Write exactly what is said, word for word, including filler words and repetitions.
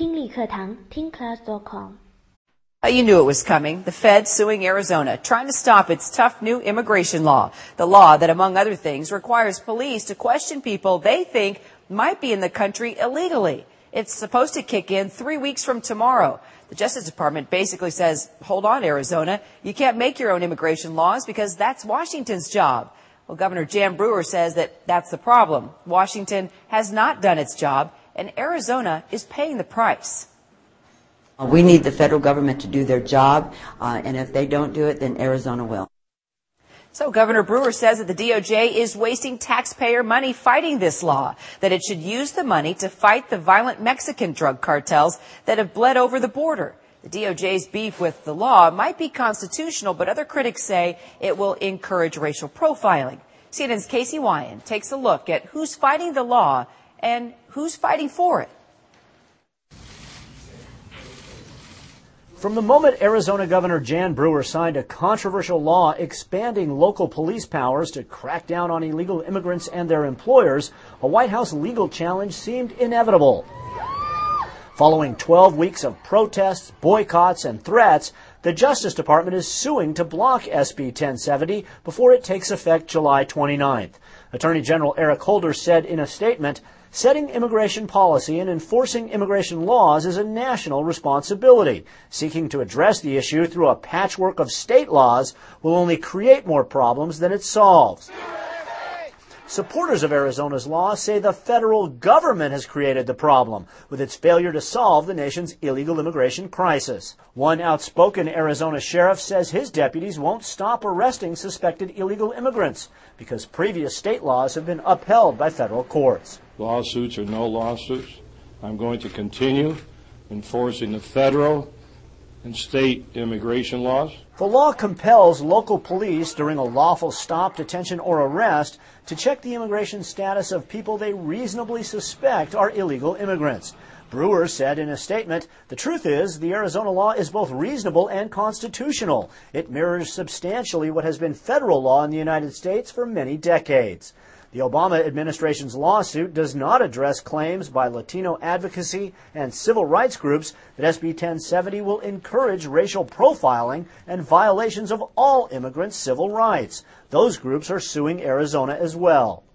听力课堂听 class dot com。 You knew it was coming. The Fed suing Arizona, trying to stop its tough new immigration law. The law that, among other things, requires police to question people they think might be in the country illegally. It's supposed to kick in three weeks from tomorrow. The Justice Department basically says, hold on, Arizona, you can't make your own immigration laws because that's Washington's job. Well, Governor Jan Brewer says that that's the problem. Washington has not done its job, and Arizona is paying the price. We need the federal government to do their job, uh, and if they don't do it, then Arizona will. So Governor Brewer says that the D O J is wasting taxpayer money fighting this law, that it should use the money to fight the violent Mexican drug cartels that have bled over the border. The D O J's beef with the law might be constitutional, but other critics say it will encourage racial profiling. C N N's Casey Wyan takes a look at who's fighting the law and who's fighting for it. From the moment Arizona Governor Jan Brewer signed a controversial law expanding local police powers to crack down on illegal immigrants and their employers, a White House legal challenge seemed inevitable. Following twelve weeks of protests, boycotts, and threats, the Justice Department is suing to block S B ten seventy before it takes effect July twenty-ninth. Attorney General Eric Holder said in a statement, setting immigration policy and enforcing immigration laws is a national responsibility. Seeking to address the issue through a patchwork of state laws will only create more problems than it solves. Supporters of Arizona's law say the federal government has created the problem with its failure to solve the nation's illegal immigration crisis. One outspoken Arizona sheriff says his deputies won't stop arresting suspected illegal immigrants because previous state laws have been upheld by federal courts. Lawsuits or no lawsuits, I'm going to continue enforcing the federal and state immigration laws. The law compels local police during a lawful stop, detention, or arrest to check the immigration status of people they reasonably suspect are illegal immigrants. Brewer said in a statement, the truth is the Arizona law is both reasonable and constitutional. It mirrors substantially what has been federal law in the United States for many decades. The Obama administration's lawsuit does not address claims by Latino advocacy and civil rights groups that S B ten seventy will encourage racial profiling and violations of all immigrants' civil rights. Those groups are suing Arizona as well.